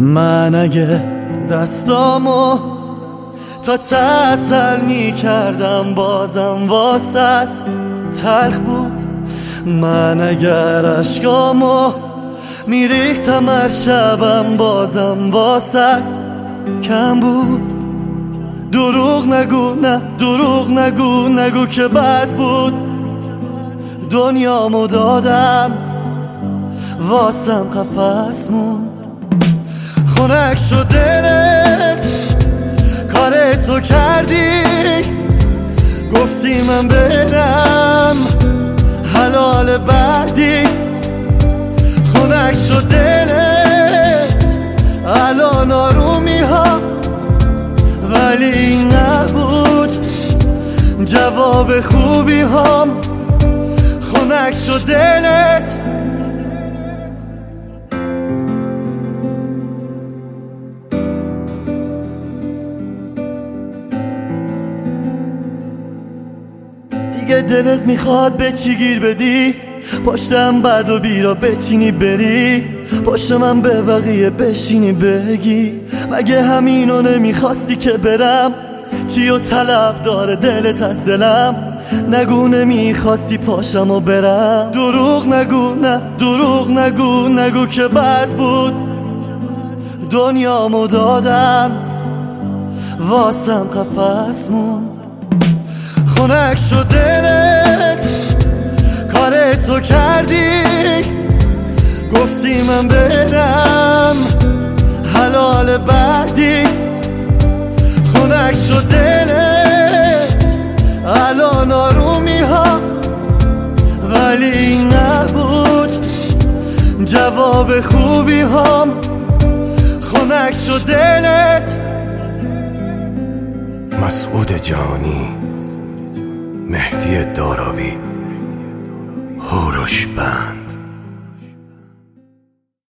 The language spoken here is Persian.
من اگه دستامو تا تسل می کردم بازم واسط تلخ بود. من اگر عشقامو می ریختم هر شبم بازم واسط کم بود. دروغ نگو، نه دروغ نگو، نگو که بد بود. دنیامو دادم واسم قفس موند. خنک شد دلت کار تو کردی، گفتی من برم حلال بعدی. خنک شد دلت الان آرومی ها، ولی این نبود جواب خوبی هام. خنک شد دلت دیگه دلت میخواد به چی گیر بدی؟ پشتم بد و بیرا بچینی بری، پشت من به بقیه بشینی بگی مگه همینو نمیخواستی که برم؟ چی و طلب داره دلت از دلم؟ نگو نمیخواستی پاشم و برم. دروغ نگو، نه دروغ نگو، نگو که بد بود. دنیامو دادم واسم قفس موند. خنک شد دلت کار تو کردی، گفتی من برم حلال بعدی. خنک شد دلت الان آرومی ها، ولی این نبود جواب خوبی هام. خنک شد دلت. مسعود جانی، مهدی دارابی، هوروش بند.